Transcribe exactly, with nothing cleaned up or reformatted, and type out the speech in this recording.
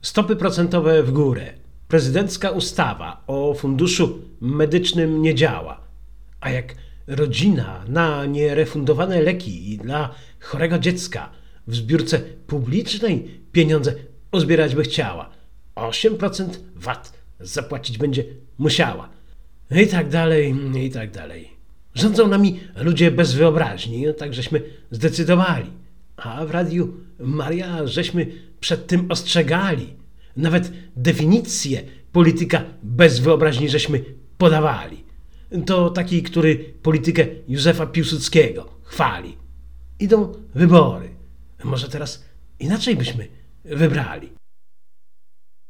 Stopy procentowe w górę. Prezydencka ustawa o funduszu medycznym nie działa. A jak rodzina na nierefundowane leki dla chorego dziecka w zbiórce publicznej pieniądze uzbierać by chciała, osiem procent V A T zapłacić będzie musiała. I tak dalej, i tak dalej. Rządzą nami ludzie bez wyobraźni, tak żeśmy zdecydowali. A w Radiu Maria żeśmy przed tym ostrzegali. Nawet definicję polityka bez wyobraźni żeśmy podawali. To taki, który politykę Józefa Piłsudskiego chwali. Idą wybory. Może teraz inaczej byśmy wybrali.